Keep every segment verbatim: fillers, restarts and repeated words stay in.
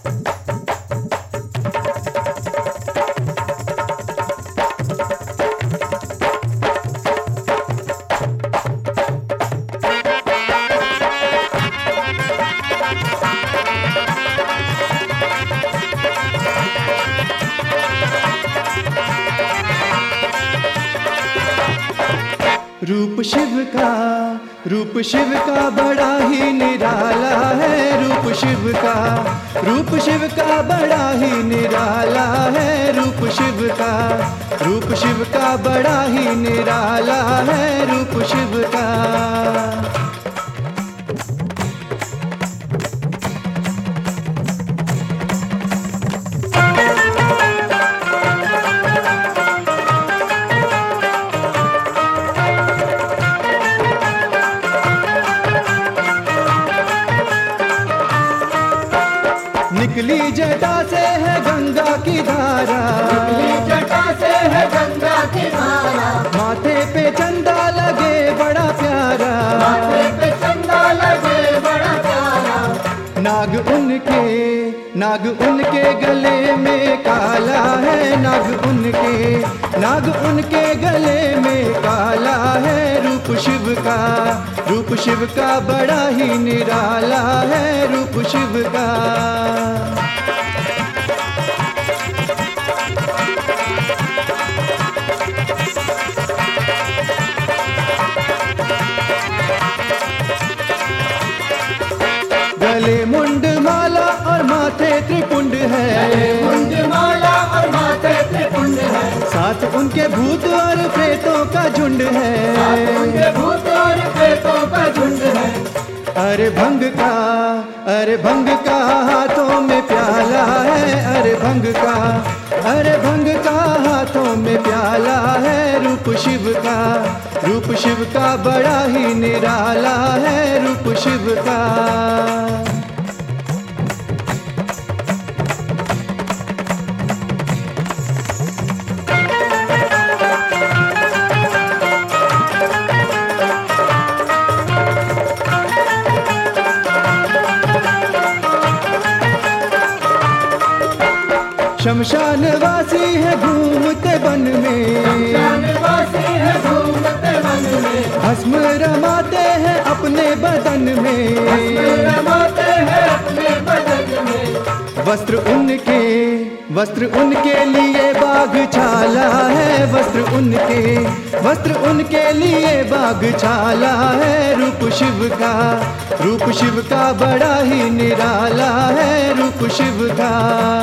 रूप शिव का रूप शिव का बड़ा ही निराला है। रूप शिव का रूप शिव का बड़ा ही निराला है। रूप शिव का रूप शिव का बड़ा ही निराला है। रूप शिव का निकली जटा से है गंगा की धारा, निकली जटा से है गंगा की धारा। माथे पे चंदा लगे बड़ा प्यारा, माथे पे चंदा लगे बड़ा प्यारा। नाग उनके नाग उनके गले में काला है। नाग उनके नाग उनके गले में काला है। रूप शिव का रूप शिव का बड़ा ही निराला है। रूप शिव का गले मुंड माला और माथे त्रिपुंड है। मुंड माला और माथे त्रिपुंड है। साथ उनके भूत और प्रेतों का झुंड है। साथ उनके भूत और प्रेतों का झुंड है। अरे भंग का अरे भंग का हाथों में प्याला है। अरे भंग का अरे भंग का हाथों में प्याला है। रूप शिव का रूप शिव का बड़ा ही निराला है। रूप शिव का शमशान वासी है घूमते वन में, शमशान वासी है घूमते वन में। भस्म रमाते हैं अपने बदन में, भस्म रमाते हैं अपने बदन में। वस्त्र उनके वस्त्र उनके लिए बाघ छाला है। वस्त्र उनके वस्त्र उनके लिए बाघ छाला है। रूप शिव का रूप शिव का बड़ा ही निराला है। रूप शिव का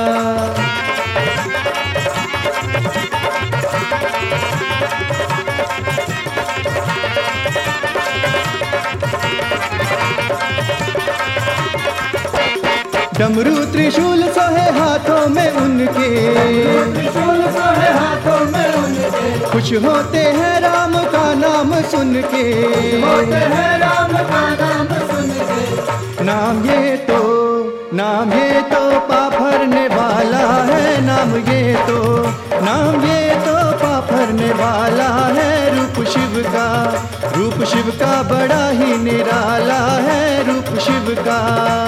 डमरू त्रिशूल सोहे हाथों में उनके, त्रिशूल सोहे हाथों में उनके। खुश होते हैं राम का नाम सुन के, होते हैं राम का नाम सुन के। नाम ये तो नाम ये तो पाप हरने वाला है। नाम ये तो नाम ये तो पाप हरने वाला है। रूप शिव का रूप शिव का बड़ा ही निराला है। रूप शिव का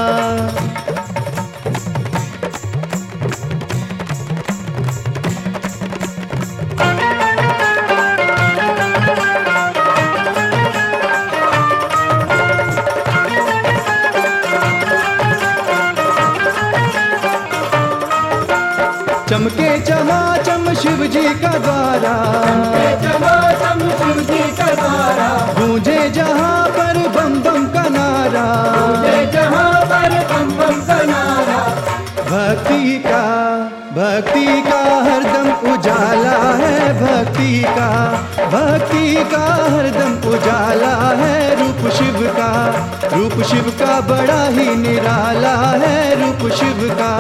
चमके चमाचम शिव जी का द्वारा, चमके चमाचम शिव जी का द्वारा। गूंजे जहाँ पर बम बम का नारा, गूंजे जहाँ पर बम बम का नारा। भक्ति का भक्ति का हरदम उजाला है। भक्ति का भक्ति का हरदम उजाला है। रूप शिव का रूप शिव का बड़ा ही निराला है। रूप शिव का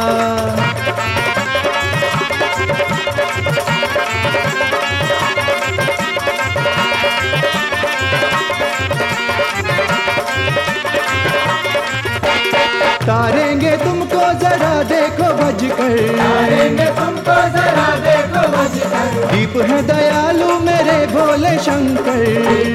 तारेंगे तुमको जरा देखो बज कर, तारेंगे तुमको जरा देखो बज कर। दीप है दयालु मेरे भोले शंकर,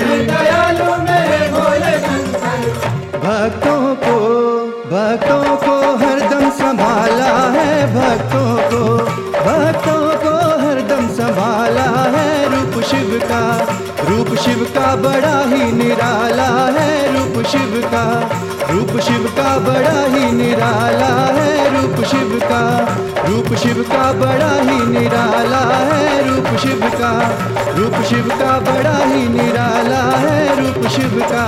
दयालु मेरे भोले शंकर। भक्तों को भक्तों को हरदम संभाला है, भक्तों को भक्तों को हरदम संभाला है। रूप शिव का रूप शिव का बड़ा ही निराला है। रूप शिव का रूप शिव का बड़ा ही निराला है। रूप शिव का रूप शिव का बड़ा ही निराला है। रूप शिव का रूप शिव का बड़ा ही निराला है। रूप शिव का।